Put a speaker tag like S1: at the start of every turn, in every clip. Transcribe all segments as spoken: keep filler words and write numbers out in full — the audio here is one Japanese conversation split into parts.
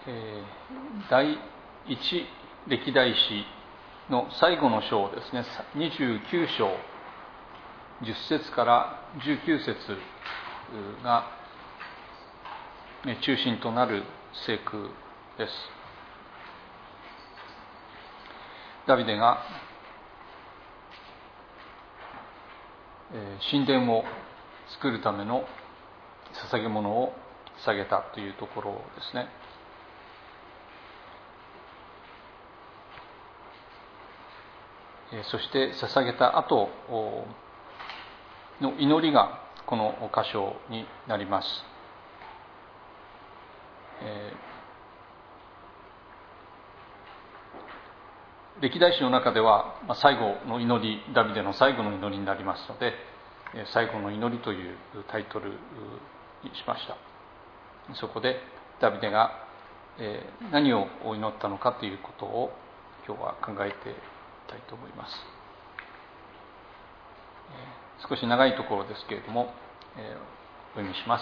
S1: えー、第一歴代史の最後の章ですね、にじゅうきゅう章じゅっ節からじゅうきゅう節が中心となる聖句です。ダビデが神殿を作るための捧げ物を捧げたというところですね。そして捧げた後の祈りがこの箇所になります。歴代史の中では最後の祈り、ダビデの最後の祈りになりますので、最後の祈りというタイトルにしました。そこでダビデが何を祈ったのかということを今日は考えていきたいと思います。少し長いところですけれども、お読みします。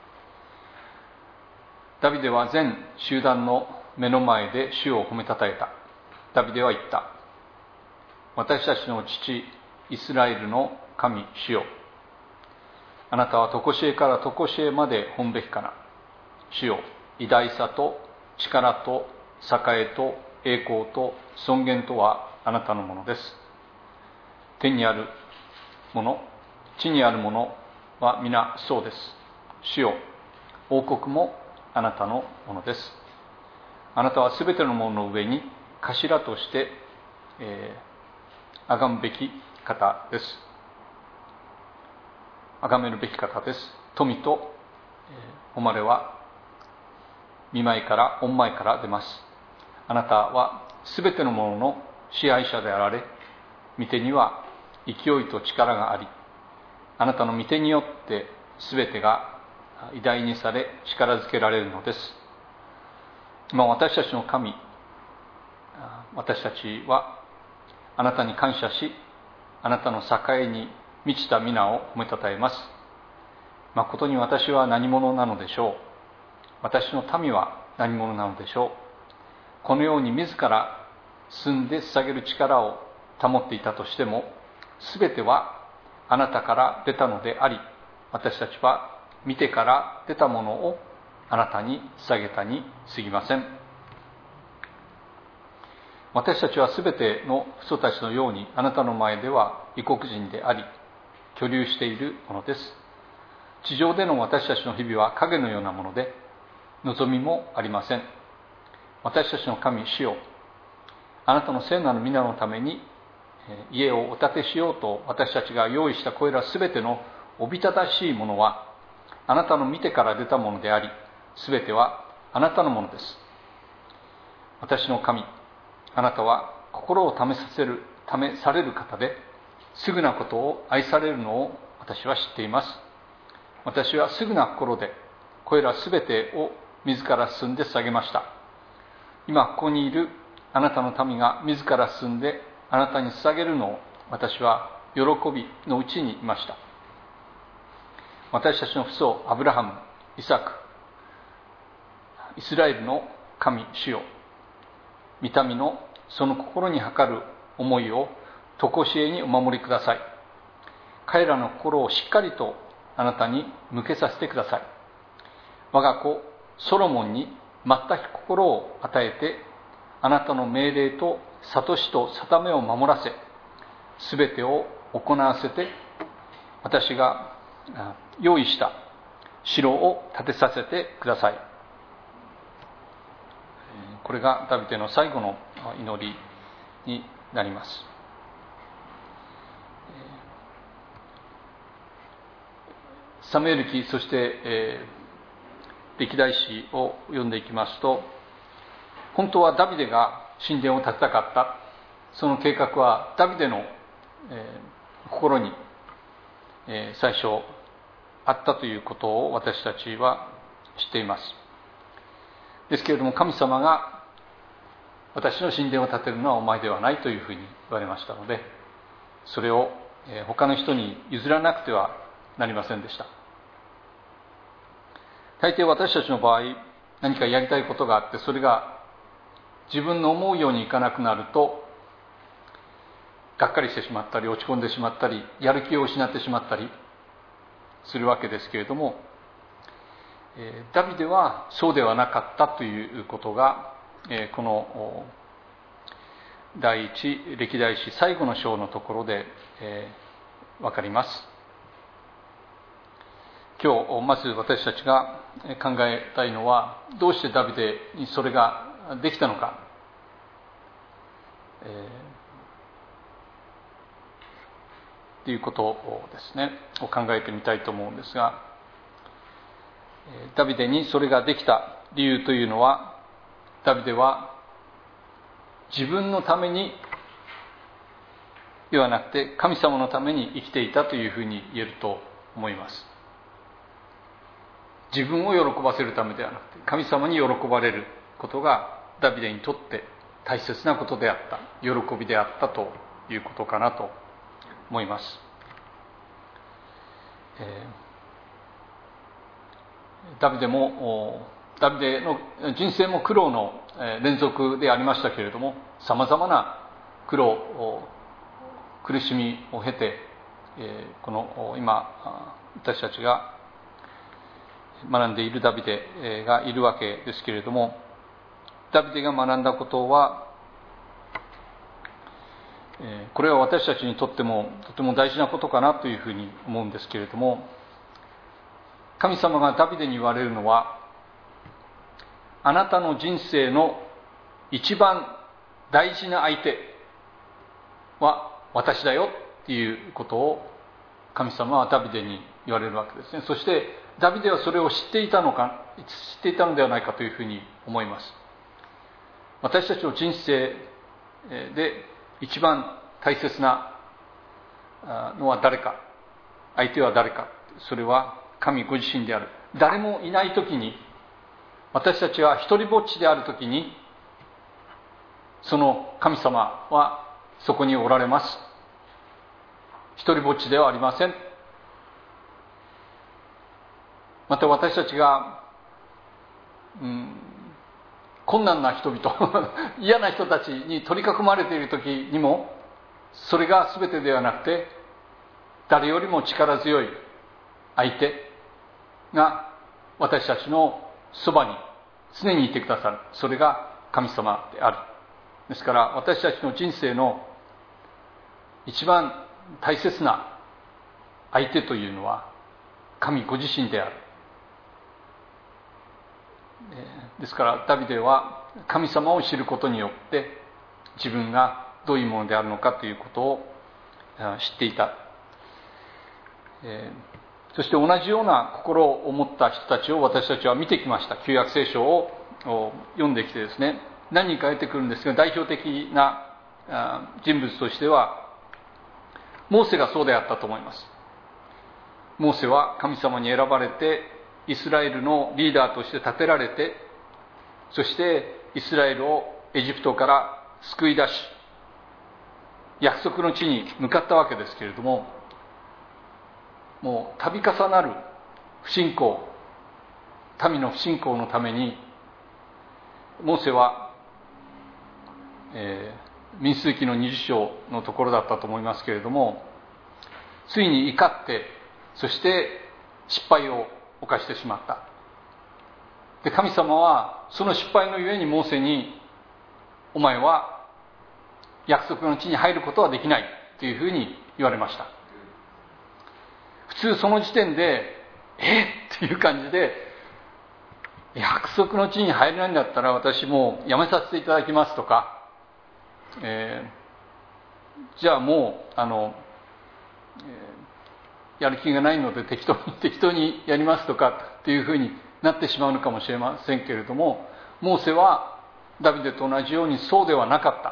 S1: ダビデは全集団の目の前で主を褒めたたえた。ダビデは言った。私たちの父イスラエルの神主よ、あなたは常しえから常しえまで本べきかな。主よ、偉大さと力と栄えと栄光と尊厳とはあなたのものです。天にあるもの、地にあるものは皆そうです。主よ、王国もあなたのものです。あなたはすべてのものの上に頭として、えー、崇むべき方です。崇めるべき方です。富と、えー、誉れは見舞いから御前から出ます。あなたはすべてのものの支配者であられ、御手には勢いと力があり、あなたの御手によってすべてが偉大にされ力づけられるのです。まあ、私たちの神、私たちはあなたに感謝し、あなたの栄に満ちた皆を褒めたたえます。誠に私は何者なのでしょう。私の民は何者なのでしょう。このように自ら住んで捧げる力を保っていたとしても、すべてはあなたから出たのであり、私たちは見てから出たものをあなたに捧げたに過ぎません。私たちはすべての人たちのようにあなたの前では異国人であり、居留しているものです。地上での私たちの日々は影のようなもので、望みもありません。私たちの神主よ、あなたの聖なる皆のために家をお建てしようと私たちが用意したこれらすべてのおびただしいものはあなたの見てから出たものであり、すべてはあなたのものです。私の神、あなたは心を試させる、試される方で、すぐなことを愛されるのを私は知っています。私はすぐな心でこれらすべてを自ら進んで捧げました。今ここにいるあなたの民が自ら進んであなたに捧げるのを私は喜びのうちにいました。私たちの父祖アブラハム、イサク、イスラエルの神主よ、御民のその心に計る思いを常しえにお守りください。彼らの心をしっかりとあなたに向けさせてください。我が子ソロモンに全く心を与えて、あなたの命令と諭しと定めを守らせ、すべてを行わせて、私が用意した城を建てさせてください。これがダビデの最後の祈りになります。サムエル記、そして、えー、歴代史を読んでいきますと、本当はダビデが神殿を建てたかった、その計画はダビデの、えー、心に、えー、最初あったということを私たちは知っています。ですけれども、神様が私の神殿を建てるのはお前ではないというふうに言われましたので、それを他の人に譲らなくてはなりませんでした。大抵私たちの場合、 何かやりたいことがあって、それが自分の思うようにいかなくなるとがっかりしてしまったり、落ち込んでしまったり、やる気を失ってしまったりするわけですけれども、ダビデはそうではなかったということが、この第一歴代史最後の章のところで分かります。今日まず私たちが考えたいのは、どうしてダビデにそれができたのか、えー、ということをですねを考えてみたいと思うんですが、ダビデにそれができた理由というのは、ダビデは自分のためにではなくて神様のために生きていたというふうに言えると思います。自分を喜ばせるためではなくて、神様に喜ばれることがダビデにとって大切なことであった、喜びであったということかなと思います。えー、ダビデもダビデの人生も苦労の連続でありましたけれども、さまざまな苦労、苦しみを経て、この今私たちが学んでいるダビデがいるわけですけれども、ダビデが学んだことは、これは私たちにとってもとても大事なことかなというふうに思うんですけれども、神様がダビデに言われるのは、あなたの人生の一番大事な相手は私だよっていうことを神様はダビデに言われるわけですね。そしてダビデはそれを知っていたのか、知っていたのではないかというふうに思います。私たちの人生で一番大切なのは誰か、相手は誰か、それは神ご自身である。誰もいないときに、私たちは一人ぼっちであるときに、その神様はそこにおられます。一人ぼっちではありません。また私たちが、うん、困難な人々嫌な人たちに取り囲まれている時にも、それが全てではなくて、誰よりも力強い相手が私たちのそばに常にいてくださる。それが神様である。ですから私たちの人生の一番大切な相手というのは神ご自身である。ですからダビデは神様を知ることによって自分がどういうものであるのかということを知っていた。そして同じような心を持った人たちを私たちは見てきました。旧約聖書を読んできてですね、何人か出てくるんですが、代表的な人物としてはモーセがそうであったと思います。モーセは神様に選ばれてイスラエルのリーダーとして立てられて、そしてイスラエルをエジプトから救い出し、約束の地に向かったわけですけれども、もう度重なる不信仰、民の不信仰のためにモーセは、えー、民数記のにじゅっ章のところだったと思いますけれども、ついに怒って、そして失敗を犯してしまった。で、神様はその失敗のゆえにモーセに、お前は約束の地に入ることはできないというふうに言われました。普通その時点でえっっていう感じで、約束の地に入れないんだったら私もうやめさせていただきますとか、えー、じゃあもうあの、えー、やる気がないので適当に適当にやりますとかっていうふうになってしまうのかもしれませんけれども、モーセはダビデと同じようにそうではなかった。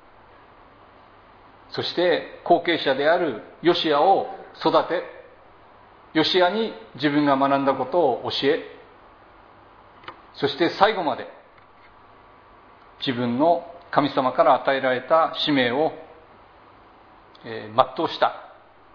S1: そして後継者であるヨシアを育て、ヨシアに自分が学んだことを教え、そして最後まで自分の神様から与えられた使命を、えー、全うした、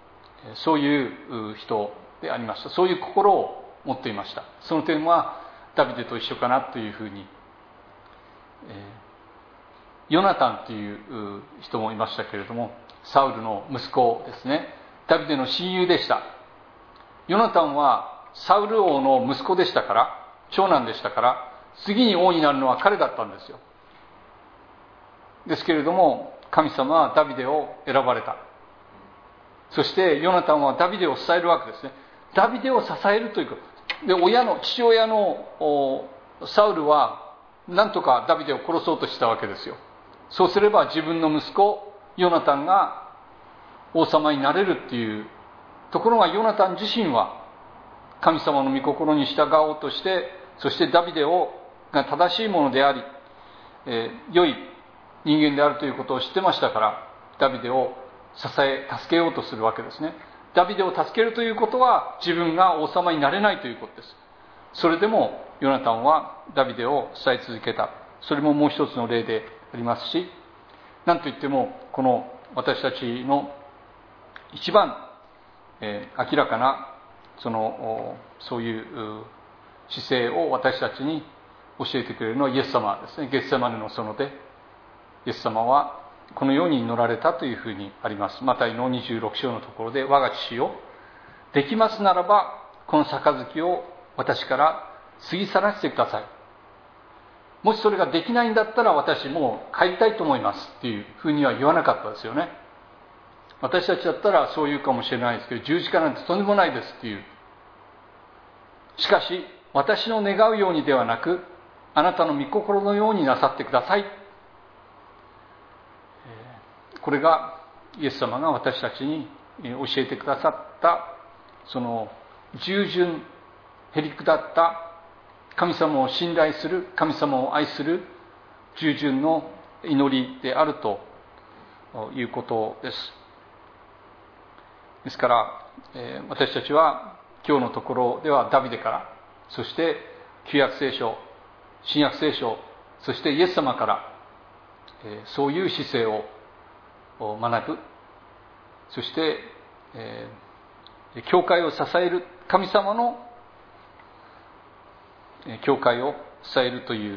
S1: そういう人でありました。そういう心を持っていました。その点はダビデと一緒かなというふうに、えー、ヨナタンという人もいましたけれども、サウルの息子ですね。ダビデの親友でした。ヨナタンはサウル王の息子でしたから、長男でしたから、次に王になるのは彼だったんですよ。ですけれども、神様はダビデを選ばれた。そしてヨナタンはダビデを支えるわけですね。ダビデを支えるということで、親の父親のサウルは何とかダビデを殺そうとしたわけですよ。そうすれば自分の息子ヨナタンが王様になれるっていうところが、ヨナタン自身は神様の御心に従おうとして、そしてダビデをが正しいものであり、えー、良い人間であるということを知ってましたから、ダビデを支え助けようとするわけですね。ダビデを助けるということは自分が王様になれないということです。それでもヨナタンはダビデを支え続けた。それももう一つの例でありますし、なんといってもこの私たちの一番、えー、明らかなそのそういう姿勢を私たちに教えてくれるのはイエス様ですね。ゲッセマネの園でイエス様はこのように祈られたというふうにあります。マタイのにじゅうろく章のところで、我が父よ、できますならばこの杯を私から過ぎ去らせてください。もしそれができないんだったら私もう帰りたいと思いますっていうふうには言わなかったですよね。私たちだったらそう言うかもしれないですけど、十字架なんてとんでもないですっていう。しかし私の願うようにではなく、あなたの御心のようになさってください。これがイエス様が私たちに教えてくださったその従順へりくだった神様を信頼する、神様を愛する従順の祈りであるということです。ですから、えー、私たちは今日のところではダビデから、そして旧約聖書、新約聖書、そしてイエス様から、えー、そういう姿勢を学ぶ。そして、えー、教会を支える、神様の教会を支えるという、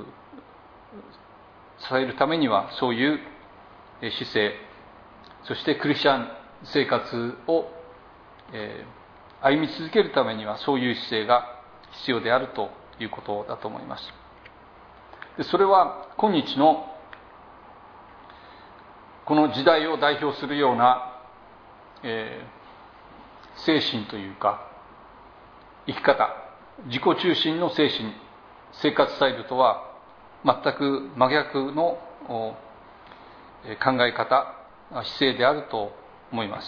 S1: 支えるためにはそういう姿勢、そしてクリスチャン生活を、えー、歩み続けるためにはそういう姿勢が必要であるということだと思います。でそれは今日のこの時代を代表するような、えー、精神というか生き方、自己中心の精神、生活スタイルとは全く真逆の考え方、姿勢であると思います。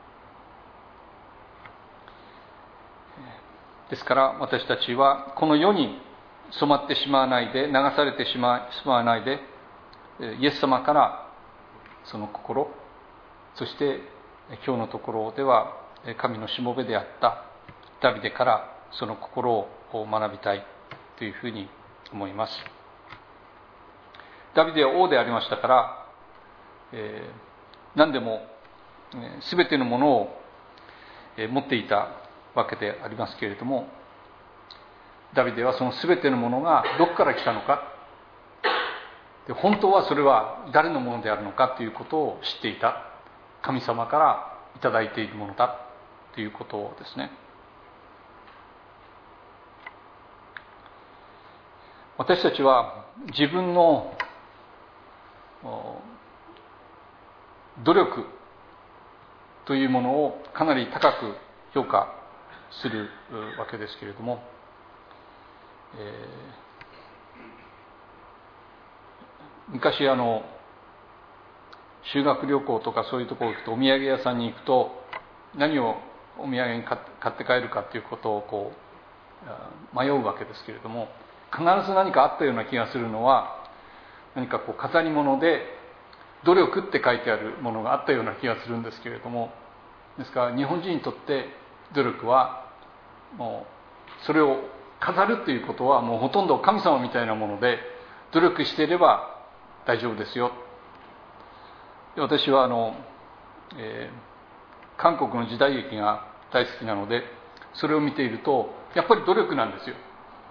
S1: ですから私たちはこの世に染まってしまわないで、流されてしまわないで、イエス様からその心、そして今日のところでは神のしもべであったダビデからその心を学びたいというふうに思います。ダビデは王でありましたから、えー、何でも全てのものを持っていたわけでありますけれども、ダビデはその全てのものがどこから来たのか、で本当はそれは誰のものであるのかということを知っていた。神様からいただいているものだということですね。私たちは自分の努力というものをかなり高く評価するわけですけれども、えー、昔あの修学旅行とかそういうところに行くと、お土産屋さんに行くと何をお土産に買って帰るかということをこう迷うわけですけれども、必ず何かあったような気がするのは、何かこう飾り物で努力って書いてあるものがあったような気がするんですけれども、ですから日本人にとって努力はもうそれを飾るということはもうほとんど神様みたいなもので、努力していれば大丈夫ですよ。で私はあの、えー、韓国の時代劇が大好きなので、それを見ているとやっぱり努力なんですよ。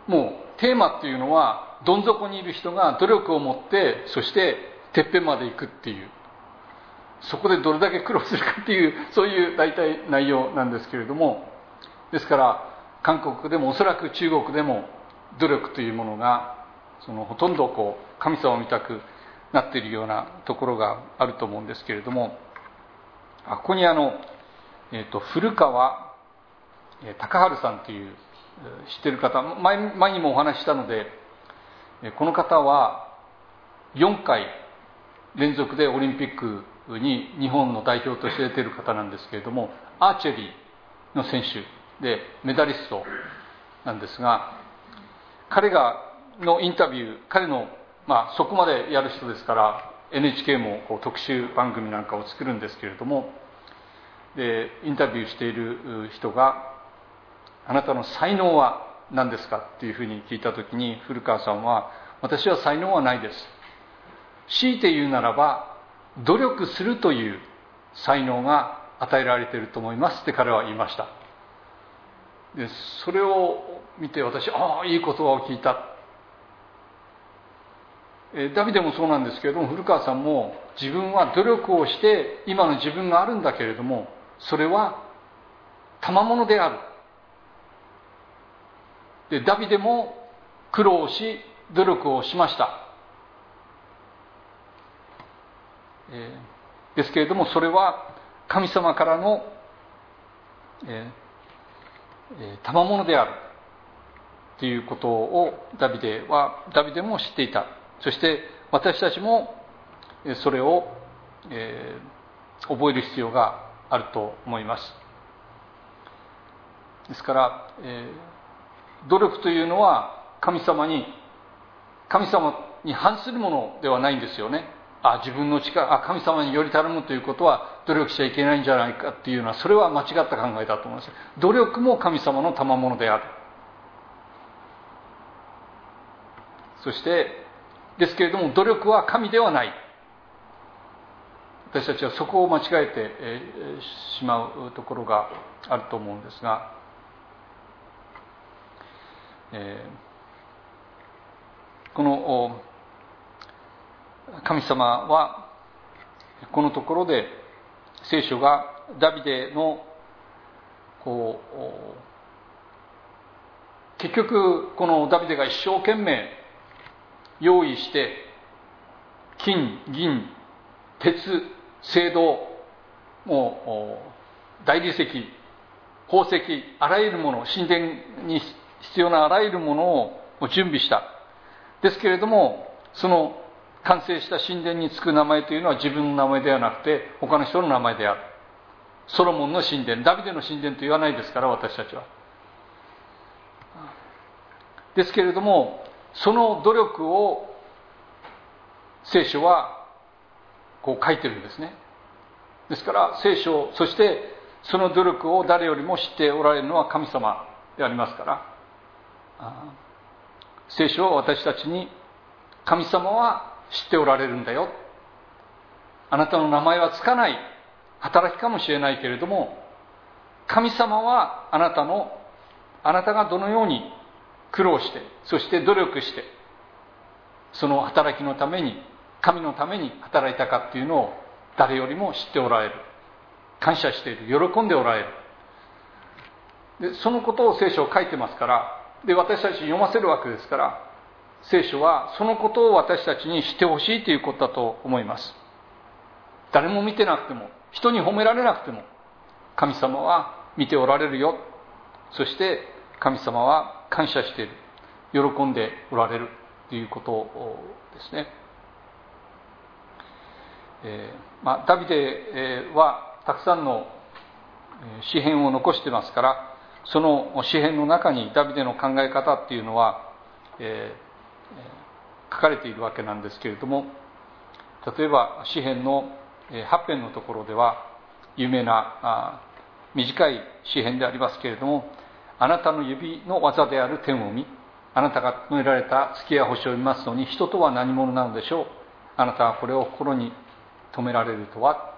S1: もうテーマっていうのは、どん底にいる人が努力を持って、そしててっぺんまで行くっていう、そこでどれだけ苦労するかっていう、そういう大体内容なんですけれども、ですから韓国でもおそらく中国でも努力というものがそのほとんどこう神様を見たくなっているようなところがあると思うんですけれども、ここにあの、えーと、古川隆治さんという知ってる方、前、前にもお話ししたので、この方はよんかい連続でオリンピックに日本の代表として出ている方なんですけれども、アーチェリーの選手でメダリストなんですが、彼がのインタビュー、彼の、まあ、そこまでやる人ですから エヌエイチケー もこう特集番組なんかを作るんですけれども、でインタビューしている人が、あなたの才能は何ですかっていうふうに聞いたときに、古川さんは、私は才能はないです、強いて言うならば努力するという才能が与えられていると思いますって彼は言いました。でそれを見て私、ああいい言葉を聞いた。ダビデもそうなんですけれども、古川さんも自分は努力をして今の自分があるんだけれども、それは賜物である。でダビデも苦労し努力をしました。えー、ですけれども、それは神様からの、えー、賜物であるということをダビデはダビデも知っていた。そして私たちもそれを、えー、覚える必要があると思います。ですから、えー、努力というのは神様に神様に反するものではないんですよね。あ自分の力あ神様により頼むということは努力しちゃいけないんじゃないかっていうのは、それは間違った考えだと思います。努力も神様の賜物である。そしてですけれども、努力は神ではない。私たちはそこを間違えてしまうところがあると思うんですが、えー、この神様はこのところで聖書がダビデのこう結局このダビデが一生懸命用意して金、銀、鉄、青銅、もう大理石、宝石、あらゆるもの、神殿に必要なあらゆるものを準備した。ですけれども、その完成した神殿につく名前というのは自分の名前ではなくて他の人の名前である。ソロモンの神殿、ダビデの神殿と言わないですから、私たちは。ですけれども、その努力を聖書はこう書いてるんですね。ですから聖書、そしてその努力を誰よりも知っておられるのは神様でありますから、聖書は私たちに、神様は知っておられるんだよ、あなたの名前はつかない働きかもしれないけれども、神様はあなたのあなたがどのように苦労して、そして努力して、その働きのために、神のために働いたかっていうのを誰よりも知っておられる、感謝している、喜んでおられる。でそのことを聖書を書いてますから、で私たち読ませるわけですから、聖書はそのことを私たちに知ってほしいということだと思います。誰も見てなくても、人に褒められなくても、神様は見ておられるよ。そして神様は感謝している、喜んでおられるということですね。えーまあ、ダビデはたくさんの詩編を残してますから、その詩編の中にダビデの考え方っていうのは、えー書かれているわけなんですけれども、例えば詩編のはち編のところでは、有名な短い詩編でありますけれども、あなたの指の技である天を見、あなたが止められた月や星を見ますのに、人とは何者なのでしょう。あなたはこれを心に留められるとは。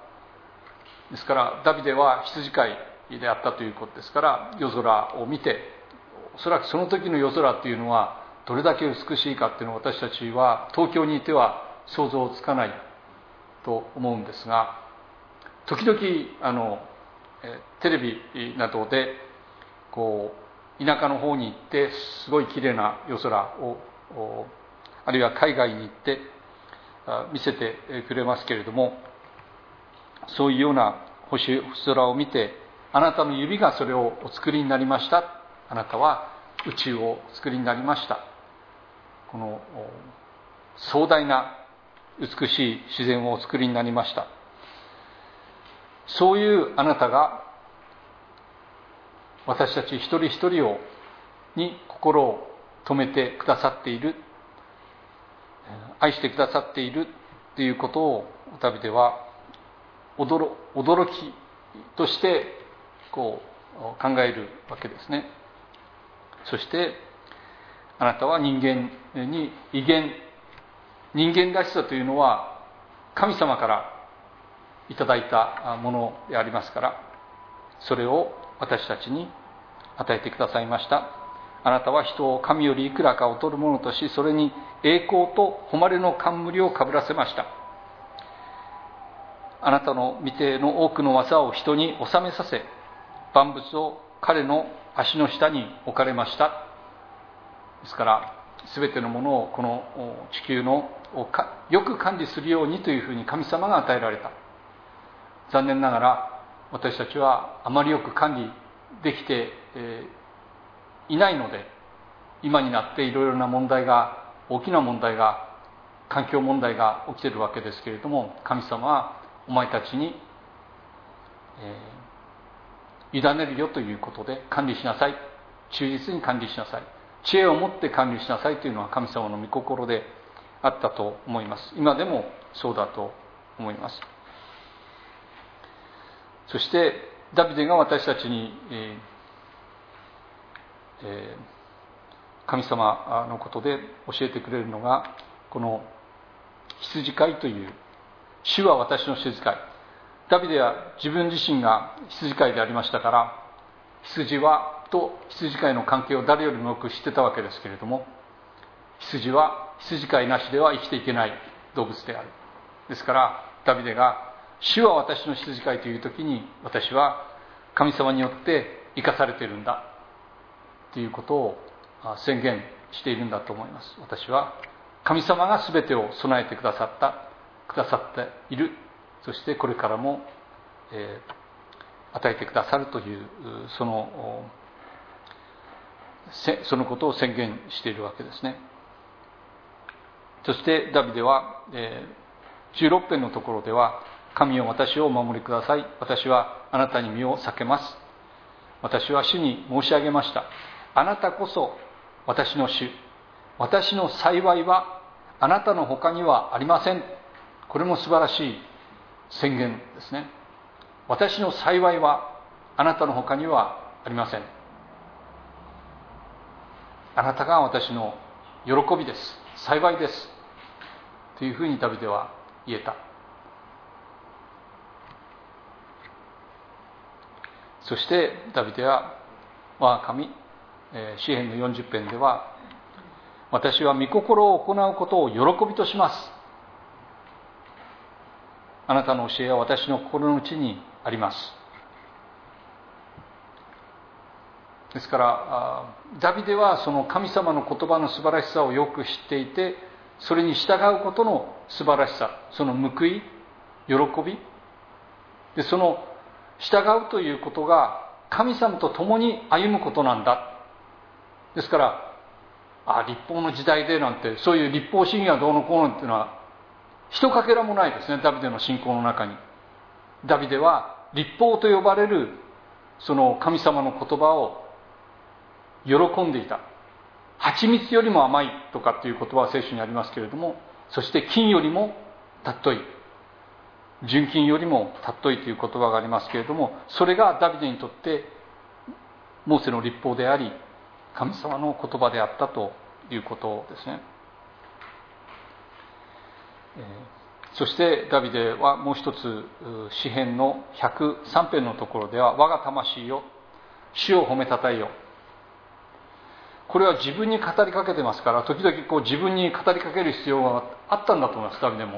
S1: ですからダビデは羊飼いであったということですから、夜空を見ておそらくその時の夜空っていうのはどれだけ美しいかっていうのを私たちは東京にいては想像つかないと思うんですが、時々あのテレビなどでこう田舎の方に行ってすごい綺麗な夜空を、あるいは海外に行って見せてくれますけれども、そういうような星空を見て、あなたの指がそれをお作りになりました、あなたは宇宙をお作りになりました、この壮大な美しい自然をお作りになりました、そういうあなたが私たち一人一人をに心を留めてくださっている、愛してくださっているということをダビデは 驚, 驚きとしてこう考えるわけですね。そしてあなたは人間に威厳、人間らしさというのは神様からいただいたものでありますから、それを私たちに与えてくださいました。あなたは人を神よりいくらか劣るものとし、それに栄光と誉れの冠をかぶらせました。あなたの御手の多くの技を人に収めさせ、万物を彼の足の下に置かれました。ですから全てのものをこの地球のよく管理するようにというふうに神様が与えられた。残念ながら私たちはあまりよく管理できていないので、今になっていろいろな問題が、大きな問題が、環境問題が起きているわけですけれども、神様はお前たちに、えー、委ねるよということで、管理しなさい、忠実に管理しなさい、知恵を持って管理しなさいというのは神様の御心であったと思います。今でもそうだと思います。そしてダビデが私たちに、えーえー、神様のことで教えてくれるのが、この羊飼いという、主は私の羊飼い。ダビデは自分自身が羊飼いでありましたから、羊はと羊飼いの関係を誰よりもよく知ってたわけですけれども、羊は羊飼いなしでは生きていけない動物である。ですからダビデが主は私の羊飼いという時に、私は神様によって生かされているんだということを宣言しているんだと思います。私は神様が全てを備えてくださったくださっている、そしてこれからも、えー、与えてくださるというそのそのことを宣言しているわけですね。そしてダビデは、えー、じゅうろく編のところでは、神よ私をお守りください。私はあなたに身を避けます。私は主に申し上げました。あなたこそ私の主。私の幸いはあなたの他にはありません。これも素晴らしい宣言ですね。私の幸いはあなたの他にはありません。あなたが私の喜びです。幸いです。というふうにダビデは言えた。そしてダビデは、我が神、詩編のよんじゅっ編では、私は御心を行うことを喜びとします。あなたの教えは私の心の内にあります。ですからダビデはその神様の言葉の素晴らしさをよく知っていて、それに従うことの素晴らしさ、その報い、喜びで、その従うということが神様と共に歩むことなんだ。ですからあ立法の時代でなんて、そういう立法主義がどうのこうのっていうのはひとかけらもないですね、ダビデの信仰の中に。ダビデは立法と呼ばれるその神様の言葉を喜んでいた。蜂蜜よりも甘いとかっていう言葉は聖書にありますけれども、そして金よりも尊い、純金よりも尊いという言葉がありますけれども、それがダビデにとってモーセの律法であり、神様の言葉であったということですね。そしてダビデはもう一つ、詩編のひゃくさん編のところでは、我が魂よ主を褒めたたえよ。 これは自分に語りかけてますから、時々こう自分に語りかける必要があったんだと思います。ダビデも、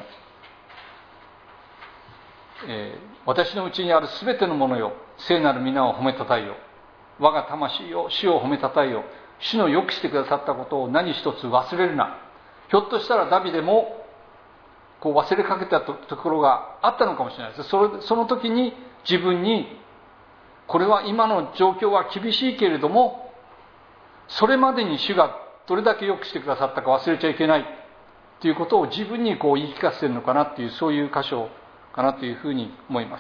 S1: えー、私のうちにあるすべてのものよ、聖なる皆を褒めたたえよ。我が魂よ、主を褒めたたえよ。主の良くしてくださったことを何一つ忘れるな。ひょっとしたらダビデもこう忘れかけたところがあったのかもしれないです。それその時に自分に、これは今の状況は厳しいけれども、それまでに主がどれだけ良くしてくださったか忘れちゃいけないということを自分にこう言い聞かせているのかなっていう、そういう箇所かなというふうに思います。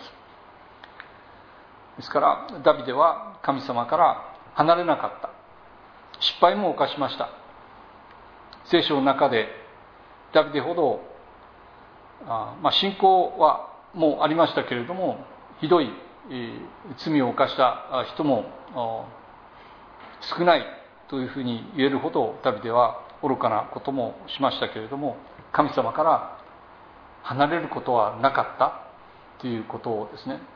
S1: ですからダビデは神様から離れなかった。失敗も犯しました。聖書の中でダビデほどあ、まあ、信仰はもうありましたけれども、ひどい、えー、罪を犯した人も少ないというふうに言えるほどダビデは愚かなこともしましたけれども、神様から離れることはなかったということですね。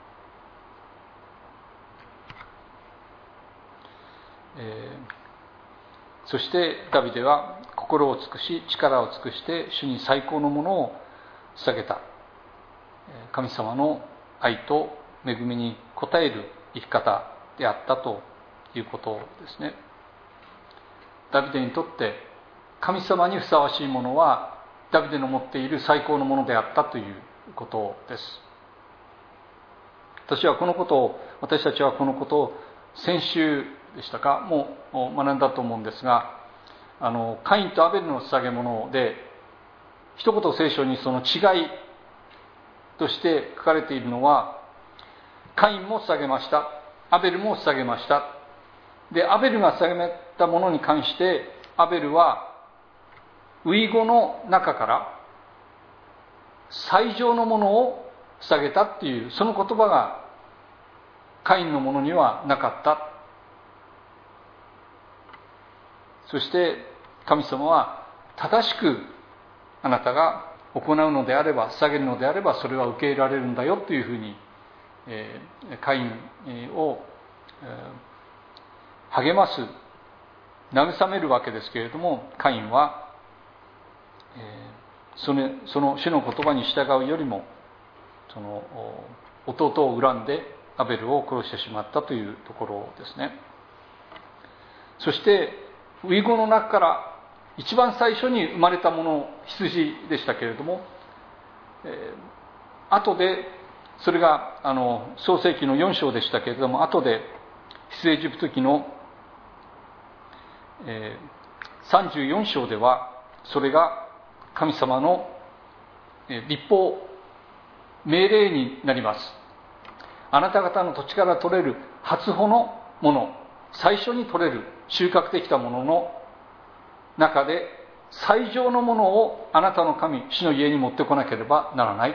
S1: えー、そしてダビデは心を尽くし力を尽くして主に最高のものを捧げた。神様の愛と恵みに応える生き方であったということですね。ダビデにとって神様にふさわしいものはダビデの持っている最高のものであったということです。私はこのことを私たちはこのことを先週でしたかもう学んだと思うんですが、あのカインとアベルの捧げ物で一言聖書にその違いとして書かれているのは、カインも捧げました、アベルも捧げました。でアベルが捧げたものに関してアベルは遺語の中から最上のものを捧げたっていう、その言葉がカインのものにはなかった。そして神様は正しくあなたが行うのであれば、捧げるのであればそれは受け入れられるんだよというふうに、えー、カインを、えー、励ます慰めるわけですけれども、カインは、えー、その、その主の言葉に従うよりもその弟を恨んでアベルを殺してしまったというところですね。そして遺語の中から一番最初に生まれたもの、羊でしたけれども、えー、後でそれがあの創世記のよん章でしたけれども、後で出エジプト記の、えー、さんじゅうよん章ではそれが神様の、えー、律法命令になります。あなた方の土地から取れる初穂のもの、最初に取れる収穫できたものの中で最上のものをあなたの神主の家に持ってこなければならない。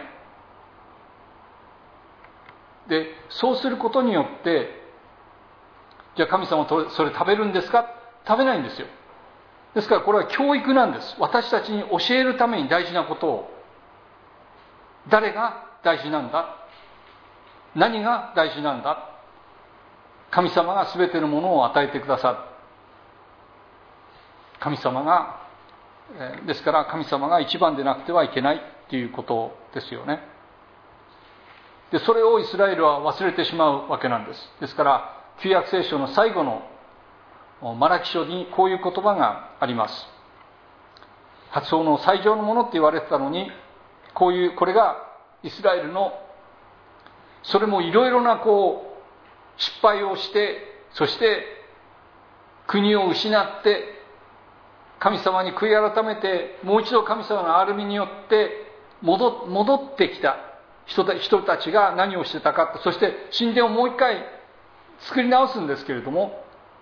S1: でそうすることによって、じゃあ神様それ食べるんですか？食べないんですよ。ですからこれは教育なんです。私たちに教えるために大事なことを、誰が大事なんだ、何が大事なんだ、神様が全てのものを与えてくださる。神様が、ですから神様が一番でなくてはいけないということですよね。でそれをイスラエルは忘れてしまうわけなんです。ですから旧約聖書の最後のマラキ書にこういう言葉があります。発想の最上のものって言われてたのに、こういうこれがイスラエルの、それもいろいろなこう失敗をして、そして国を失って神様に悔い改めて、もう一度神様の憐れみによって戻戻ってきた人た、人たちが何をしてたか、そして神殿をもう一回作り直すんですけれども、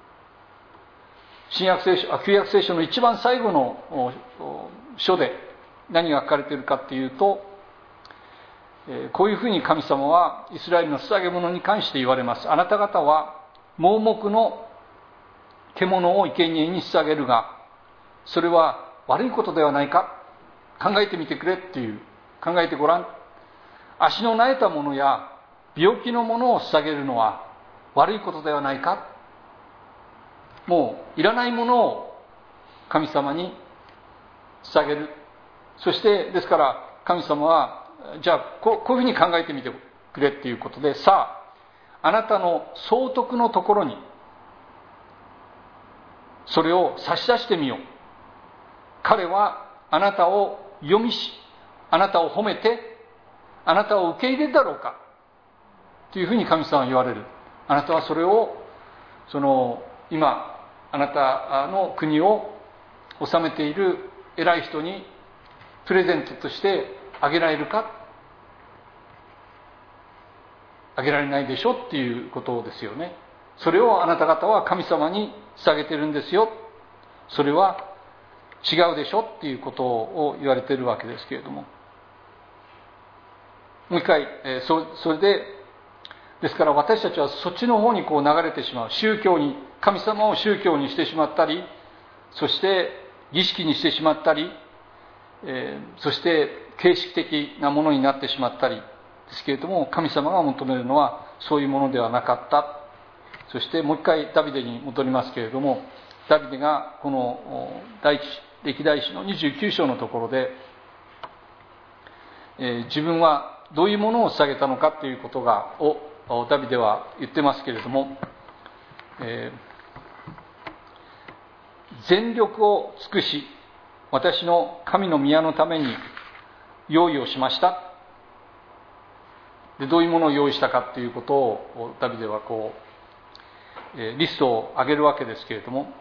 S1: 新約聖書、旧約聖書の一番最後の書で何が書かれているかっていうと、こういうふうに神様はイスラエルの捧げ物に関して言われます。あなた方は盲目の獣を生贄に捧げるが、それは悪いことではないか、考えてみてくれっていう、考えてごらん。足の苗えたものや病気のものを捧げるのは悪いことではないか。 もういらないものを神様に捧げる。そしてですから神様はじゃあこういうふうに考えてみてくれっていうことで、さああなたの総督のところにそれを差し出してみよう。彼はあなたを読みし、あなたを褒めてあなたを受け入れるだろうかというふうに神様は言われる。あなたはそれをその今あなたの国を治めている偉い人にプレゼントとしてあげられるか、あげられないでしょっていうことですよね。それをあなた方は神様に捧げてるんですよ、それは違うでしょっていうことを言われているわけですけれども、もう一回、えー、そ, それでですから私たちはそっちの方にこう流れてしまう。宗教に、神様を宗教にしてしまったり、そして儀式にしてしまったり、えー、そして形式的なものになってしまったりですけれども、神様が求めるのはそういうものではなかった。そしてもう一回ダビデに戻りますけれども、ダビデがこの第一歴代史のにじゅうきゅう章のところで、えー、自分はどういうものを捧げたのかということがをダビデは言ってますけれども、えー、全力を尽くし私の神の宮のために用意をしました。でどういうものを用意したかということをダビデはこう、えー、リストを挙げるわけですけれども、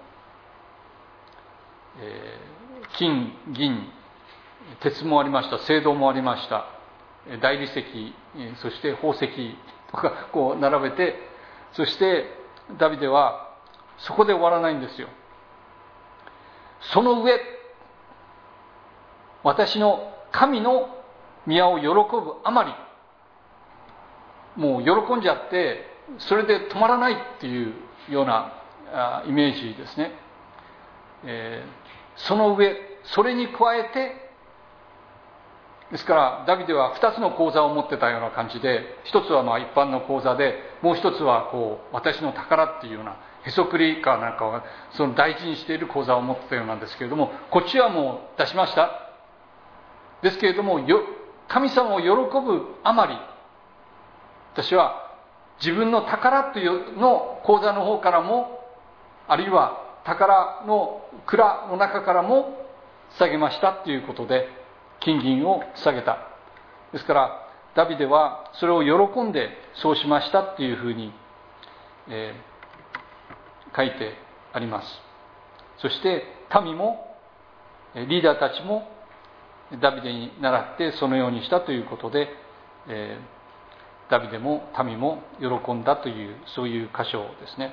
S1: えー、金銀鉄もありました、青銅もありました、大理石、そして宝石とかこう並べて、そしてダビデはそこで終わらないんですよ。その上、私の神の宮を喜ぶあまり、もう喜んじゃってそれで止まらないっていうようなイメージですね。えー、その上、それに加えて、ですからダビデはふたつの口座を持ってたような感じで、一つはまあ一般の口座で、もう一つはこう私の宝っていうようなへそくりかなんかをその大事にしている口座を持ってたようなんですけれども、こっちはもう出しました。ですけれども、よ神様を喜ぶあまり、私は自分の宝というの口座の方からも、あるいは宝の蔵の中からも捧げましたということで金銀を捧げた。ですからダビデはそれを喜んでそうしましたっていうふうに、えー、書いてあります。そして民もリーダーたちもダビデに倣ってそのようにしたということで、えー、ダビデも民も喜んだという、そういう箇所ですね。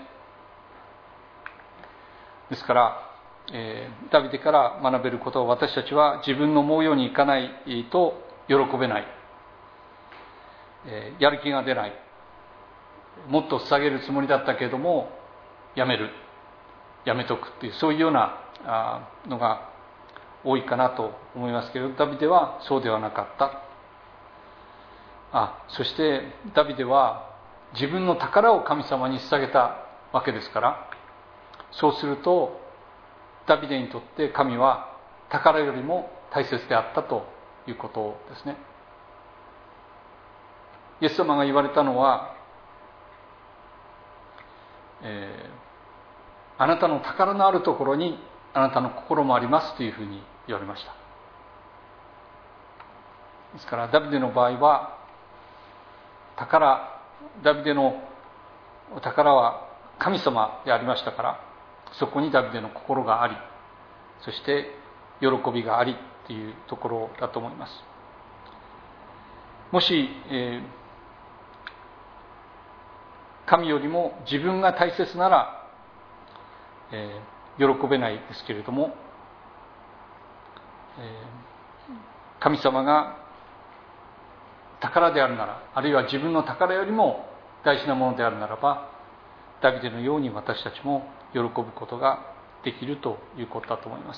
S1: ですから、えー、ダビデから学べることは、私たちは自分の思うようにいかないと喜べない、えー、やる気が出ない、もっと捧げるつもりだったけれどもやめる、やめとくっていう、そういうようなあのが多いかなと思いますけれど、ダビデはそうではなかった。あそしてダビデは自分の宝を神様に捧げたわけですから、そうするとダビデにとって神は宝よりも大切であったということですね。イエス様が言われたのは、えー、あなたの宝のあるところにあなたの心もありますというふうに言われました。ですからダビデの場合は宝、ダビデの宝は神様でありましたから、そこにダビデの心があり、そして喜びがありっていうところだと思います。もし、えー、神よりも自分が大切なら、えー、喜べないですけれども、えー、神様が宝であるなら、あるいは自分の宝よりも大事なものであるならば、ダビデのように私たちも喜ぶことができるということだと思います。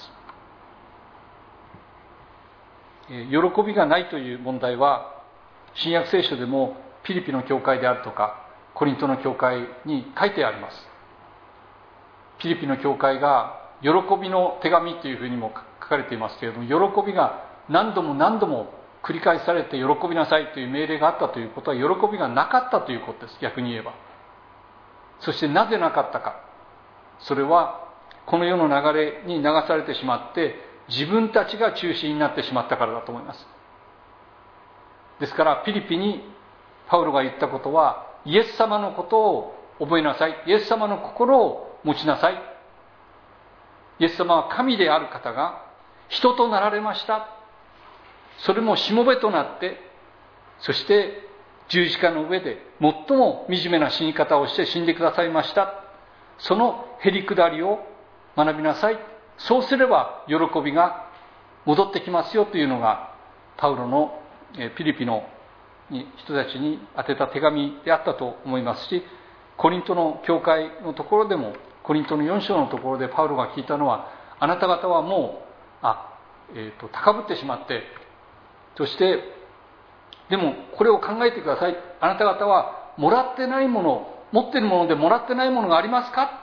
S1: 喜びがないという問題は新約聖書でもピリピの教会であるとかコリントの教会に書いてあります。 ピリピの教会が喜びの手紙というふうにも書かれていますけれども、喜びが何度も何度も繰り返されて喜びなさいという命令があったということは、喜びがなかったということです。逆に言えば。そしてなぜなかったか。それはこの世の流れに流されてしまって、自分たちが中心になってしまったからだと思います。ですからピリピにパウロが言ったことは、イエス様のことを覚えなさい。イエス様の心を持ちなさい。イエス様は神である方が人となられました。それもしもべとなって、そして十字架の上で最も惨めな死に方をして死んでくださいました。そのへりくだりを学びなさい。そうすれば喜びが戻ってきますよというのがパウロのピリピの人たちに宛てた手紙であったと思いますし、コリントの教会のところでも、コリントのよん章のところでパウロが聞いたのは、あなた方はもうあ、えーと、高ぶってしまって、そしてでもこれを考えてください。あなた方はもらってないもの、持っているものでもらってないものがありますか。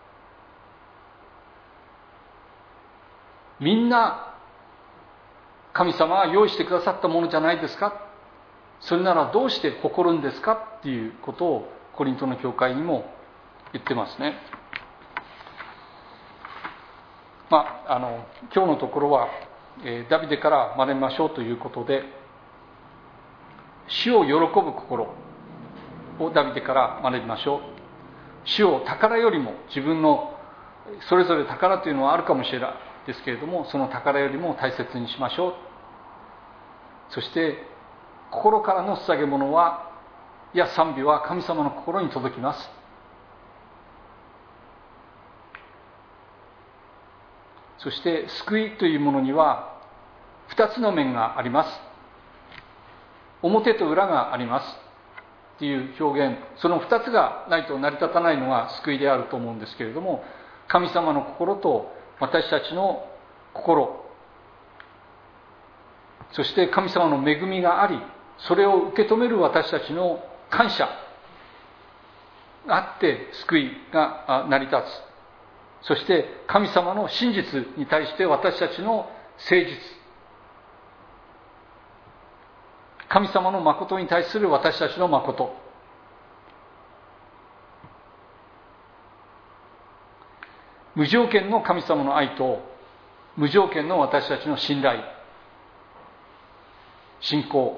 S1: みんな神様が用意してくださったものじゃないですか。それならどうして誇るんですかっていうことをコリントの教会にも言ってますね。まあ、あの今日のところは、えー、ダビデから学びましょうということで、主を喜ぶ心をダビデから学びましょう。主を宝よりも、自分のそれぞれ宝というのはあるかもしれないですけれども、その宝よりも大切にしましょう。そして心からの捧げ物は、いや賛美は神様の心に届きます。そして救いというものには二つの面があります。表と裏がありますっていう表現、その二つがないと成り立たないのが救いであると思うんですけれども、神様の心と私たちの心、そして神様の恵みがあり、それを受け止める私たちの感謝があって救いが成り立つ。そして神様の真実に対して私たちの誠実、神様の誠に対する私たちの誠、無条件の神様の愛と無条件の私たちの信頼、信仰、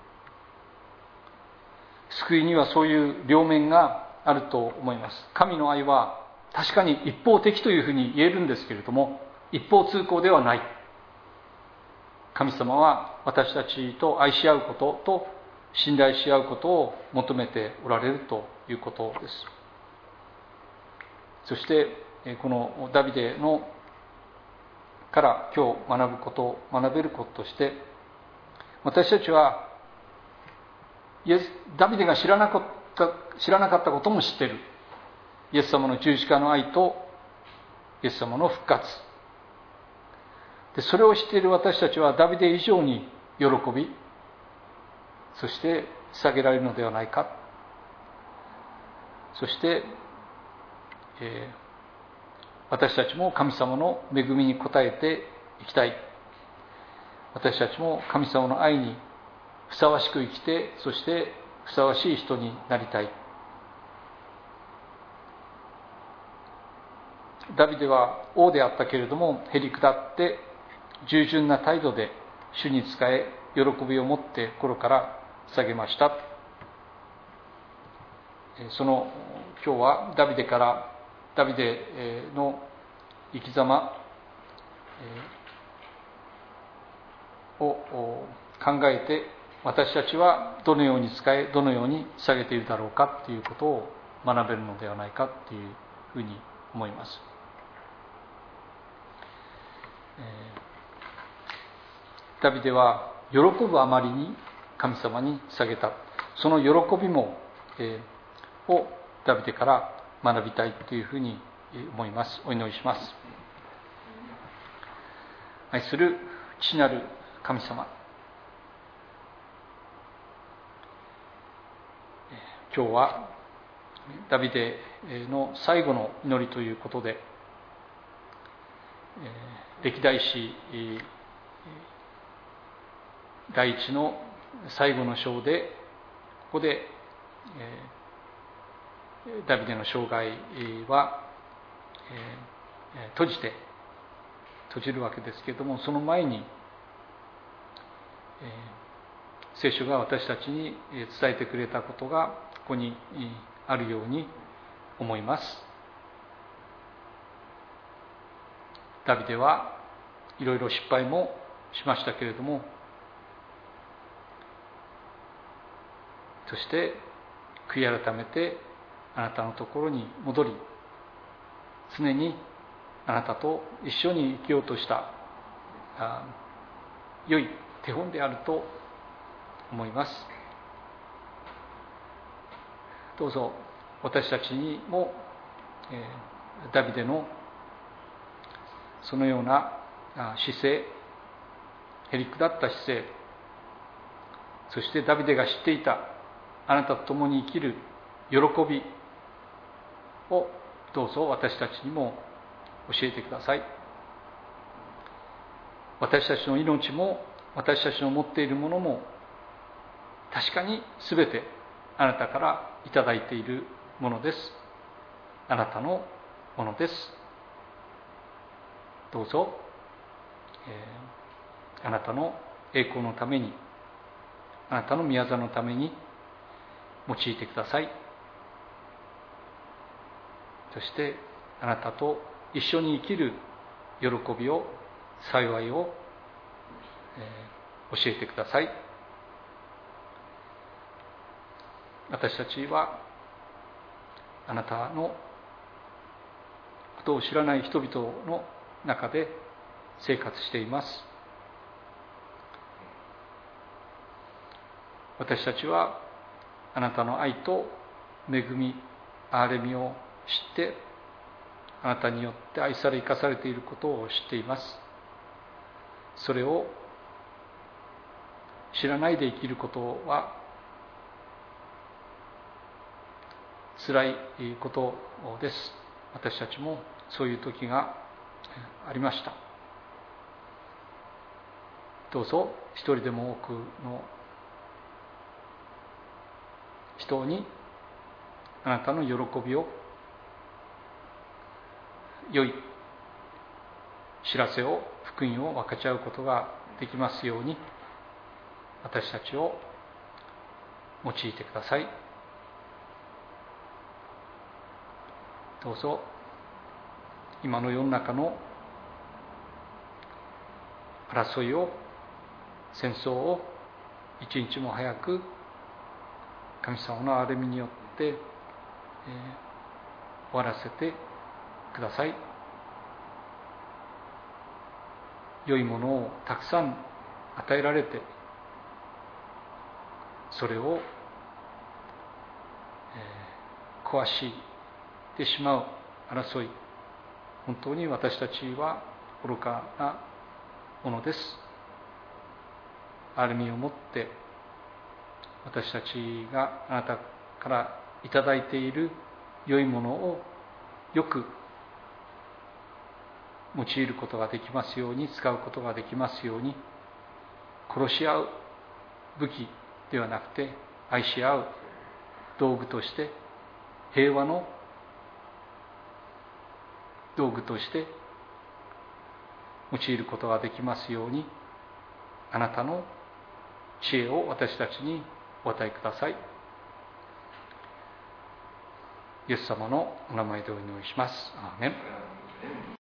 S1: 救いにはそういう両面があると思います。神の愛は確かに一方的というふうに言えるんですけれども、一方通行ではない。神様は私たちと愛し合うことと信頼し合うことを求めておられるということです。そしてこのダビデのから今日学ぶこと、学べることとして、私たちはイエスダビデが知らなかった知らなかったことも知っている。イエス様の十字架の愛とイエス様の復活で、それを知っている私たちはダビデ以上に喜び、そして捧げられるのではないか。そして、えー、私たちも神様の恵みに応えていきたい。私たちも神様の愛にふさわしく生きて、そしてふさわしい人になりたい。ダビデは王であったけれども、へりくだって従順な態度で主に仕え、喜びを持って心から捧げました。その今日はダビデからダビデの生き様を考えて、私たちはどのように使え、どのように捧げているだろうかということを学べるのではないかというふうに思います。ダビデは喜ぶあまりに神様に捧げた。その喜びも、えー、をダビデから学びたいというふうに思います。お祈りします。愛する父なる神様、今日はダビデの最後の祈りということで、歴代史第一の最後の章で、ここでダビデの生涯は閉じて閉じるわけですけれども、その前に聖書が私たちに伝えてくれたことがここにあるように思います。ダビデはいろいろ失敗もしましたけれども、そして悔い改めてあなたのところに戻り、常にあなたと一緒に生きようとした良い手本であると思います。どうぞ私たちにも、えー、ダビデのそのような姿勢、へりくだった姿勢、そしてダビデが知っていたあなたと共に生きる喜びをどうぞ私たちにも教えてください。私たちの命も私たちの持っているものも確かにすべてあなたからいただいているものです。あなたのものです。どうぞ、えー、あなたの栄光のために、あなたの御業のために用いてください。そしてあなたと一緒に生きる喜びを、幸いを、えー、教えてください。私たちはあなたのことを知らない人々の中で生活しています。私たちはあなたの愛と恵み、憐れみを知って、あなたによって愛され生かされていることを知っています。それを知らないで生きることは辛いことです。私たちもそういう時がありました。どうぞ一人でも多くの人にあなたの喜びを、良い知らせを、福音を分かち合うことができますように、私たちを用いてください。どうぞ今の世の中の争いを、戦争を一日も早く神様の憐れみによって、えー、終わらせてください。良いものをたくさん与えられて、それを、えー、壊してしまう争い、本当に私たちは愚かなものです。憐れみをもって私たちがあなたからいただいている良いものをよく用いることができますように、使うことができますように、殺し合う武器ではなくて愛し合う道具として、平和の道具として用いることができますように、あなたの知恵を私たちにお与えください。イエス様のお名前でお祈りします。アーメン。